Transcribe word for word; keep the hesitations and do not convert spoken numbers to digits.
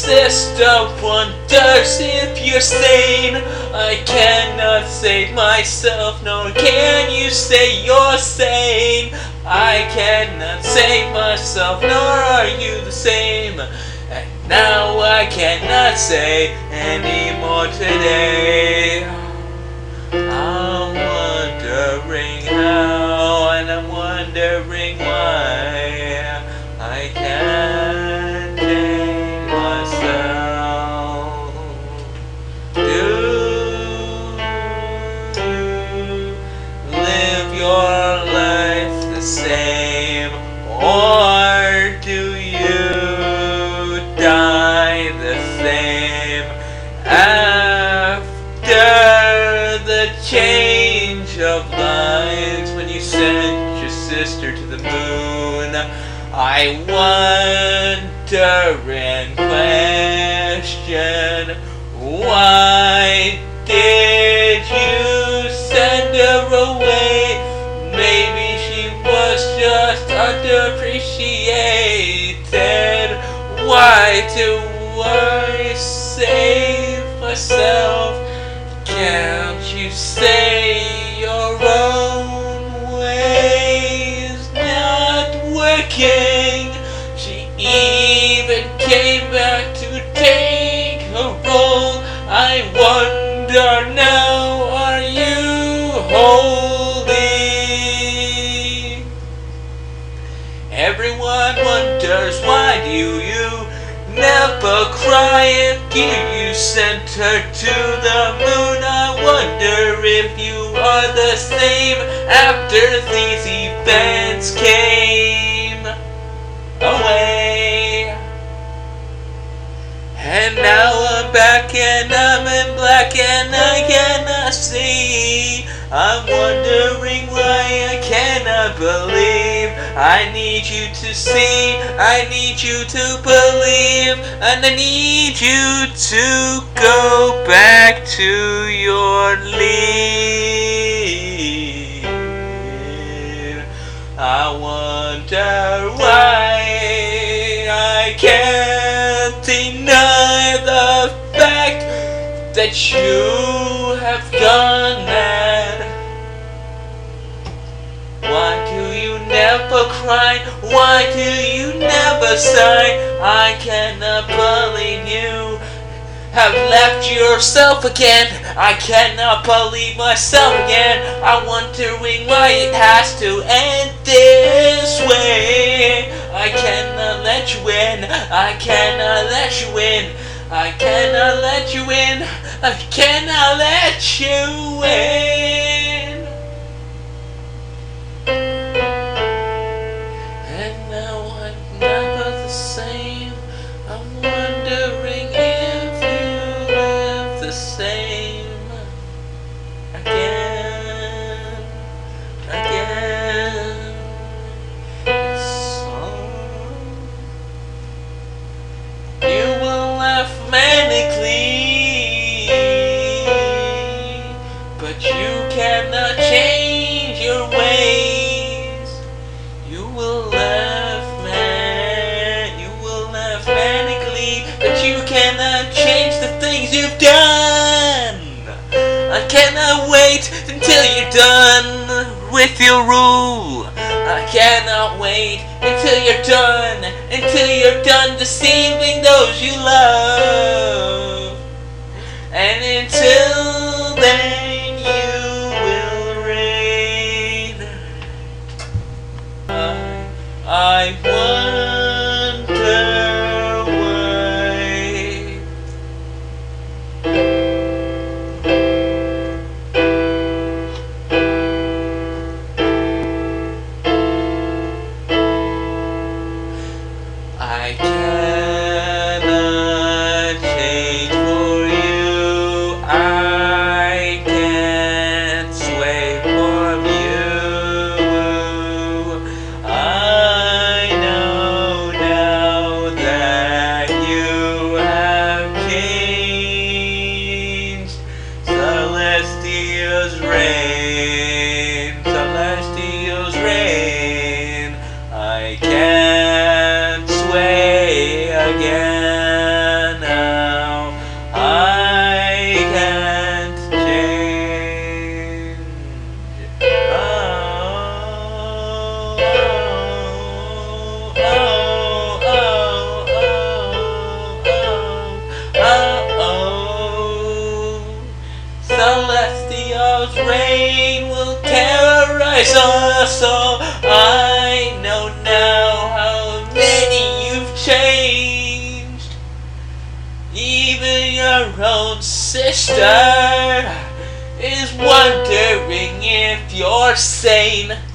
system wonders if you're sane. I cannot save myself, nor can you say you're sane. I cannot save myself, nor are you the same. And now I cannot say anymore today. I'm wondering how, and I'm wondering why I can't change myself. Do you live your life the same, or do you die the same after the change of lives? When you sent your sister to the moon, I wonder and question, why did you send her away? Maybe she was just underappreciated. Why do I save myself? Can't you say your own way's not working? She even came back to take her role. I wonder now, are you holy? Everyone wonders, why do you never cry after you sent her to the moon? I wonder if you are the same after these events came away. And now I'm back and I'm in black and I cannot see. I'm wondering why I cannot believe. I need you to see, I need you to believe, and I need you to go back to your lead. I wonder why I can't deny the fact that you have done that. Why do you never cry? Why do you never sigh? I cannot believe you have left yourself again. I cannot believe myself again. I'm wondering why it has to end this way. I cannot let you in. I cannot let you in. I cannot let you in. I cannot let you in. And now I'm never the same. I'm wondering if you live the same again, again. So you will laugh manically, but you cannot change your ways. You will laugh, man, you will laugh manically, but you cannot change the things you've done. I cannot wait until you're done with your rule. I cannot wait until you're done, until you're done deceiving those you love. And until then you will reign. I, I wonder why. I cannot change for you. I can't sway from you. I know now that you have changed. Celestials reign, celestials reign. I can't sway again. So, so I know now how many you've changed. Even your own sister is wondering if you're sane.